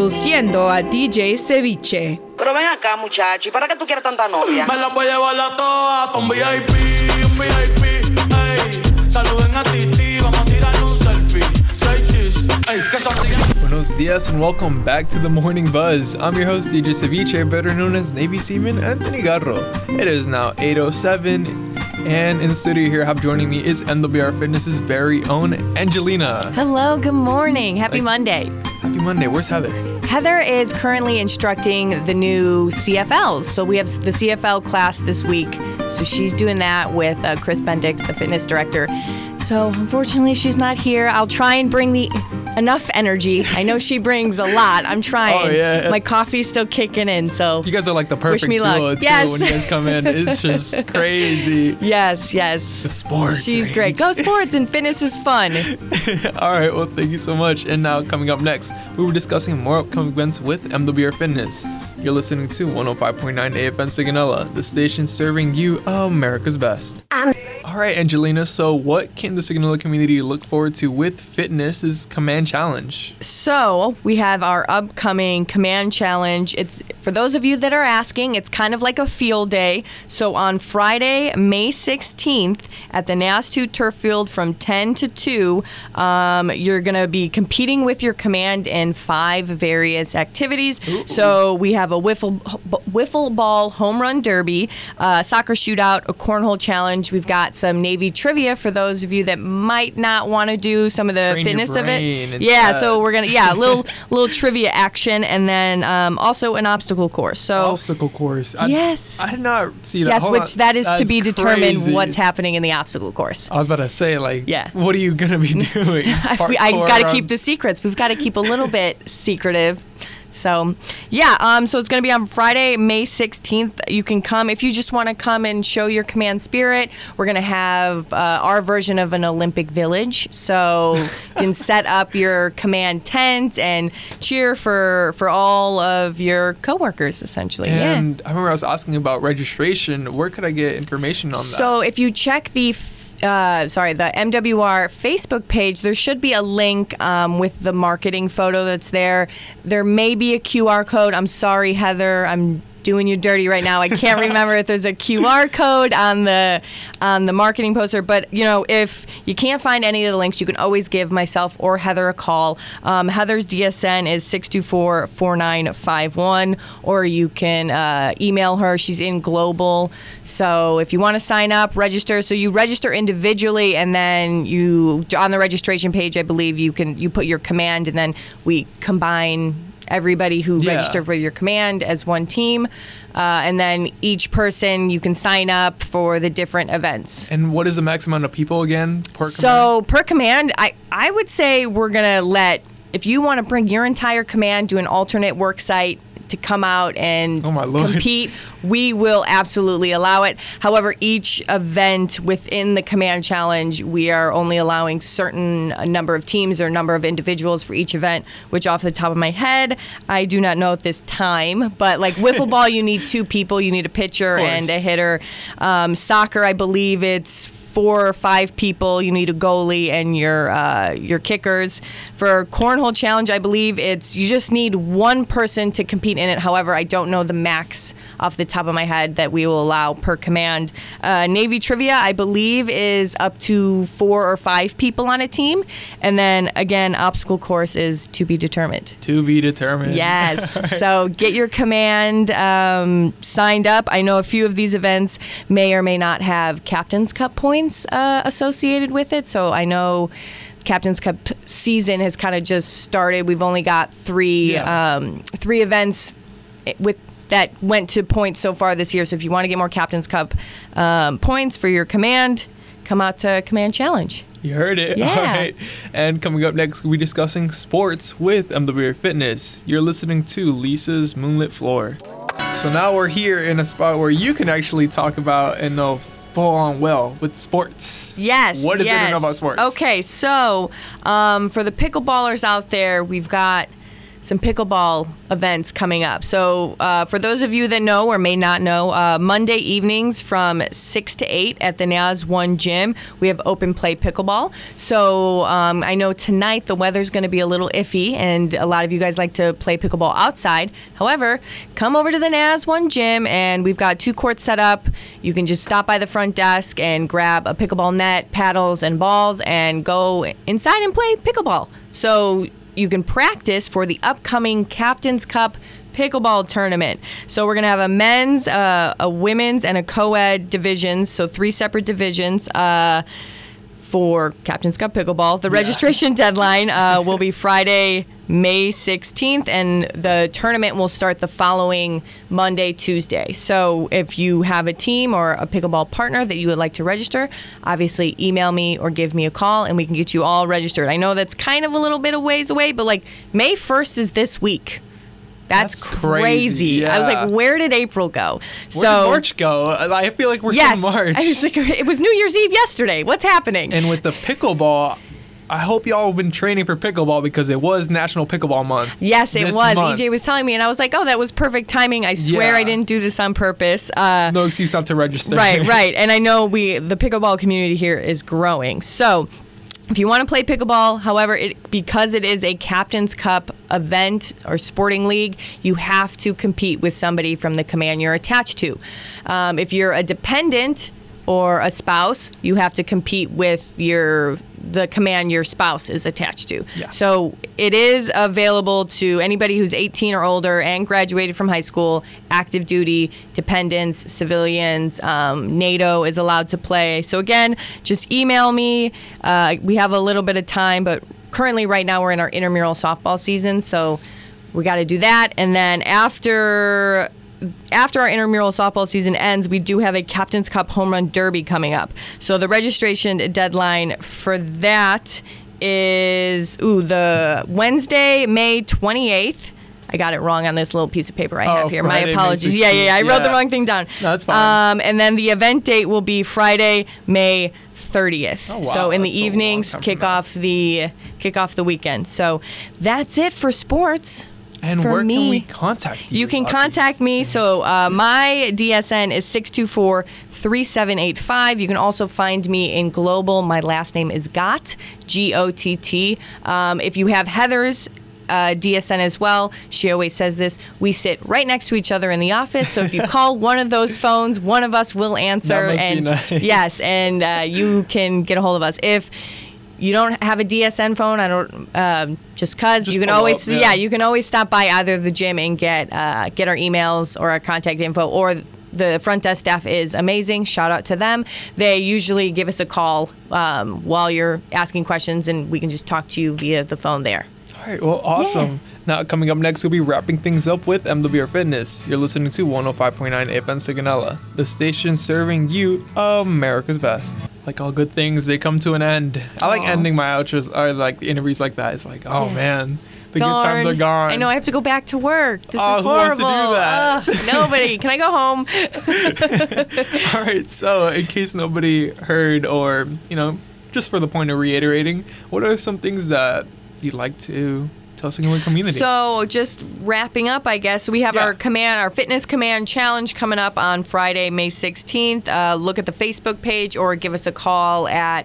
introduciendo a DJ Ceviche. Pero ven acá, muchacho, ¿y para qué tú quieres tanta novia? Me la voy a llevar a todas pa' un VIP, ey. Saluden a Titi, vamos a tirar un selfie. Say cheese, ey, que sonrían. Buenos dias and welcome back to the Morning Buzz. I'm your host, DJ Ceviche, better known as Navy Seaman Anthony Garro. It is now 8:07, and in the studio here, joining me is MWR Fitness's very own Angelina. Hello, good morning. Happy Monday. Happy Monday. Where's Heather? Heather is currently instructing the new CFLs. So we have the CFL class this week. So she's doing that with Chris Bendix, the fitness director. So unfortunately, she's not here. I'll try and bring enough energy. I know she brings a lot. I'm trying. Oh, yeah. My coffee's still kicking in, so you guys are like the perfect wish me duo, luck. too, yes. when you guys come in. It's just crazy. Yes. The sports. She's range. great. Go sports, and fitness is fun. All right, well, thank you so much. And now, coming up next, we were discussing more upcoming events with MWR Fitness. You're listening to 105.9 AFN Sigonella, the station serving you America's best. All right, Angelina, so what can the Sigonella community look forward to with Fitness's Command Challenge? So we have our upcoming Command Challenge. It's for those of you that are asking, it's kind of like a field day. So on Friday, May 16th at the NAS2 Turf Field from 10 to 2, you're going to be competing with your command in 5 various activities. Ooh. So we have a wiffle ball home run derby, soccer shootout, a cornhole challenge. We've got some Navy trivia for those of you that might not want to do some of the fitness of it. Yeah, so we're gonna little trivia action, and then also an obstacle course. So obstacle course. Yes. I did not see that. Yes, Hold which on. that is That's to be determined crazy. what's happening in the obstacle course. I was about to say, what are you gonna be doing? I got to keep the secrets. We've got to keep a little bit secretive. So, so it's going to be on Friday, May 16th. You can come if you just want to come and show your command spirit. We're going to have our version of an Olympic village. So you can set up your command tent and cheer for all of your coworkers, essentially. And I remember I was asking about registration. Where could I get information on that? So if you check the MWR Facebook page, there should be a link with the marketing photo that's there. There may be a QR code. I'm sorry, Heather. I'm doing you dirty right now. I can't remember if there's a QR code on the marketing poster, but if you can't find any of the links, you can always give myself or Heather a call. Heather's DSN is 624-4951, or you can email her. She's in Global. So if you want to sign up, register. So you register individually, and then you on the registration page, I believe you put your command, and then we combine everybody who registered for your command as one team. And then each person, you can sign up for the different events. And what is the max amount of people again per command? So per command, I would say we're going to if you want to bring your entire command to an alternate work site to come out and compete, we will absolutely allow it. However, each event within the Command Challenge, we are only allowing certain number of teams or number of individuals for each event, which off the top of my head, I do not know at this time. But like wiffle ball, you need 2 people. You need a pitcher and a hitter. Soccer, I believe it's 4 or 5 people. You need a goalie and your kickers. For Cornhole Challenge, I believe you just need 1 person to compete in it. However, I don't know the max off the top of my head that we will allow per command. Navy Trivia, I believe, is up to 4 or 5 people on a team. And then, again, obstacle course is to be determined. To be determined. Yes. Right. So get your command signed up. I know a few of these events may or may not have Captain's Cup points associated with it. So I know Captain's Cup season has kind of just started. We've only got 3 events with that went to points so far this year. So if you want to get more Captain's Cup points for your command, come out to Command Challenge. You heard it. Yeah. All right. And coming up next, we'll be discussing sports with MWR Fitness. You're listening to Lisa's Moonlit Floor. So now we're here in a spot where you can actually talk about and know full on well with sports. Yes. What is there to know about sports? Okay, so for the pickleballers out there, we've got some pickleball events coming up. So for those of you that know or may not know, Monday evenings from 6 to 8 at the Naz 1 gym, we have open play pickleball. So I know tonight the weather's going to be a little iffy, and a lot of you guys like to play pickleball outside. However, come over to the Naz 1 gym, and we've got 2 courts set up. You can just stop by the front desk and grab a pickleball net, paddles, and balls, and go inside and play pickleball. So you can practice for the upcoming Captain's Cup pickleball tournament. So we're going to have a men's, a women's, and a co-ed divisions, so 3 separate divisions for Captain's Cup pickleball. The registration deadline will be Friday, May 16th, and the tournament will start the following Monday, Tuesday. So if you have a team or a pickleball partner that you would like to register, obviously email me or give me a call, and we can get you all registered. I know that's kind of a little bit of ways away, but like May 1st is this week. That's crazy. Yeah. I was like, where did April go? Where did March go? I feel like we're still in March. I was like, it was New Year's Eve yesterday. What's happening? And with the pickleball, I hope y'all have been training for pickleball because it was National Pickleball Month. Yes, it was. Month. EJ was telling me, and I was like, oh, that was perfect timing. I swear I didn't do this on purpose. No excuse not to register. Right. And I know the pickleball community here is growing. So if you want to play pickleball, however, because it is a Captain's Cup event or sporting league, you have to compete with somebody from the command you're attached to. If you're a dependent or a spouse, you have to compete with the command your spouse is attached to. Yeah. So it is available to anybody who's 18 or older and graduated from high school, active duty, dependents, civilians. NATO is allowed to play. So again, just email me. We have a little bit of time, but currently right now we're in our intramural softball season, so we got to do that. And then after our intramural softball season ends, we do have a Captain's Cup Home Run Derby coming up. So the registration deadline for that is the Wednesday, May 28th. I got it wrong on this little piece of paper I have here. Friday, my apologies. Yeah. I wrote the wrong thing down. No, that's fine. And then the event date will be Friday, May 30th. Oh, wow. So in the evenings, kick off the weekend. So that's it for sports. And where can we contact you? You can contact me. So my DSN is 624-3785. You can also find me in Global. My last name is Gott, Gott. If you have Heather's DSN as well, she always says this, we sit right next to each other in the office. So if you call one of those phones, one of us will answer. That must be nice. Yes, and you can get a hold of us. If you don't have a DSN phone, I don't. Just cause you can always, you can always stop by either the gym and get our emails or our contact info. Or the front desk staff is amazing. Shout out to them. They usually give us a call while you're asking questions, and we can just talk to you via the phone there. All right, well, awesome. Yeah. Now, coming up next, we'll be wrapping things up with MWR Fitness. You're listening to 105.9 AFN Sigonella, the station serving you America's best. Like all good things, they come to an end. I like ending my outros, or like the interviews like that. It's like, man, the good times are gone. I know, I have to go back to work. This is horrible. Who wants to do that? Nobody. Can I go home? All right, so in case nobody heard, or, just for the point of reiterating, what are some things that you'd like to tell Sigonella community? So just wrapping up, I guess, we have our fitness command challenge coming up on Friday, May 16th. Look at the Facebook page or give us a call at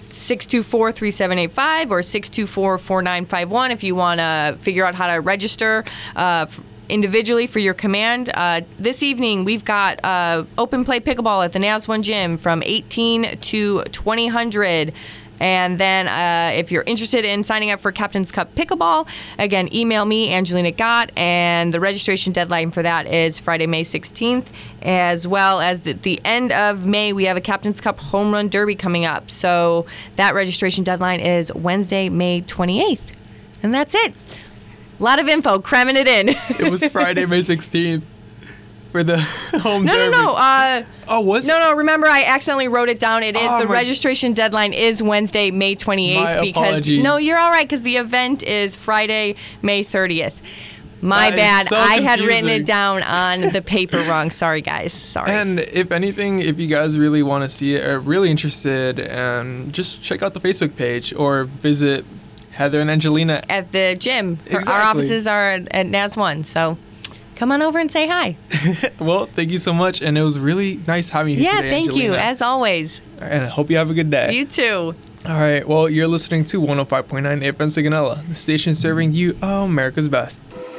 624-3785 or 624-4951 if you want to figure out how to register individually for your command. This evening, we've got open play pickleball at the Naz 1 gym from 18 to 2000. And then if you're interested in signing up for Captain's Cup Pickleball, again, email me, Angelina Gott, and the registration deadline for that is Friday, May 16th. As well as the end of May, we have a Captain's Cup Home Run Derby coming up. So that registration deadline is Wednesday, May 28th. And that's it. A lot of info, cramming it in. It was Friday, May 16th. For the home derby. No. Was it? No. Remember, I accidentally wrote it down. It is the registration deadline is Wednesday, May 28th. Apologies. No, you're all right because the event is Friday, May 30th. My bad. So I had written it down on the paper wrong. Sorry, guys. Sorry. And if anything, if you guys really want to see it, are really interested, just check out the Facebook page or visit Heather and Angelina at the gym. Exactly. Our offices are at NAS 1, so come on over and say hi. Well, thank you so much, and it was really nice having you Yeah, today, thank you, Angelina. as always. And I hope you have a good day. You too. All right, well, you're listening to 105.9 AFN Sigonella, the station serving you America's best.